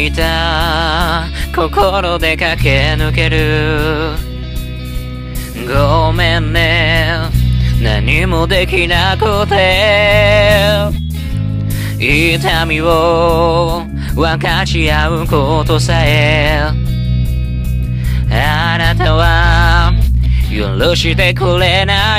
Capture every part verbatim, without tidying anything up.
いた心で駆け抜ける。ごめんね何もできなくて。痛みを分かち合うことさえあなたは許してくれない。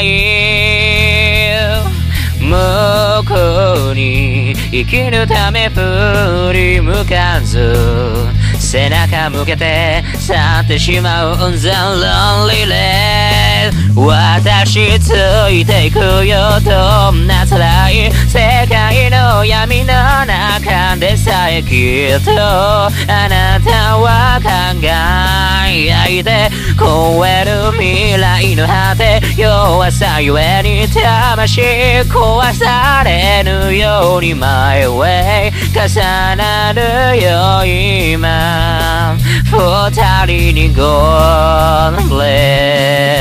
向こうに生きるため振り向かず背中向けて去ってしまう The Lonely Race。 私ついていくよどんな辛い世界の闇の中でさえきっとあなたは輝いて超える未来の果て。弱さゆえに魂壊されぬように My way 重なるよ今二人にゴール